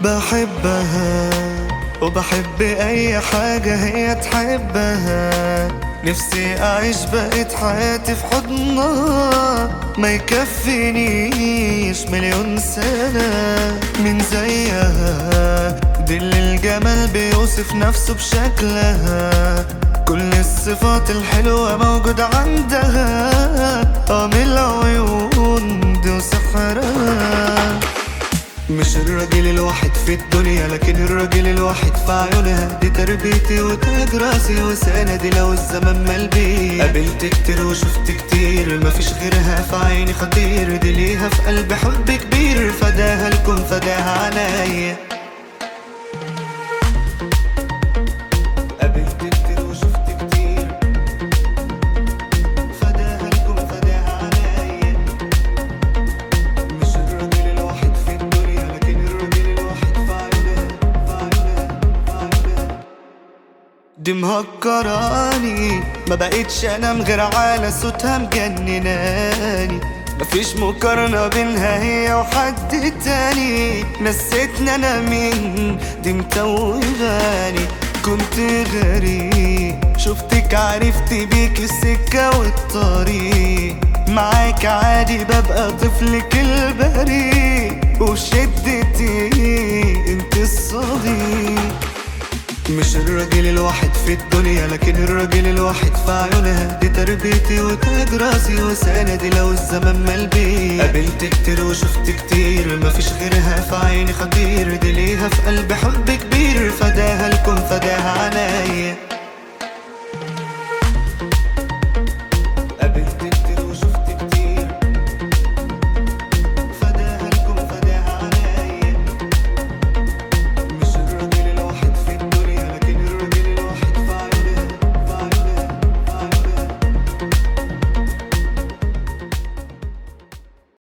بحبها وبحب اي حاجة هي تحبها. نفسي اعيش بقيت حياتي في حضنها، ما يكفينيش مليون سنة من زيها. دي اللي الجمال بيوصف نفسه بشكلها، كل الصفات الحلوة موجودة عندها. من العيون دي وسحرها. مش الراجل الوحيد في الدنيا، لكن الراجل الوحيد في عيونها. دي تربيتي وتاج راسي وسندي لو الزمن مال بيا. قابلت كتير وشفت كتير، مفيش غيرها في عيني خطير. دي ليها في قلبي حب كبير، فداها الكون فداها عنايا. قابلت كتير وشفت كتير، فداها الكون فداها عنايا. مش الراجل الوحيد في الدنيا، لكن الراجل الوحيد في عيونها، في عيونها، في عيونها. دي مهكراني، ما بقتش انام غير على صوتها مجنناني. مفيش مقارنة بينها هي وحد تاني. نسيتني انا مين، دي متوهاني. كنت غريب شفتك عرفت بيك السكة والطريق. معاك عادي ببقى طفلك البريء، وبشدتي انت الصديق. مش الراجل الوحيد في الدنيا، لكن الراجل الوحيد في عيونها. دي تربيتي وتاج راسي وسندي لو الزمن مال بيا. قابلت كتير وشفت كتير، مفيش غيرها في عيني خطير. دي ليها في قلبي حب كبير، فداها الكون فداها عنايا. قابلت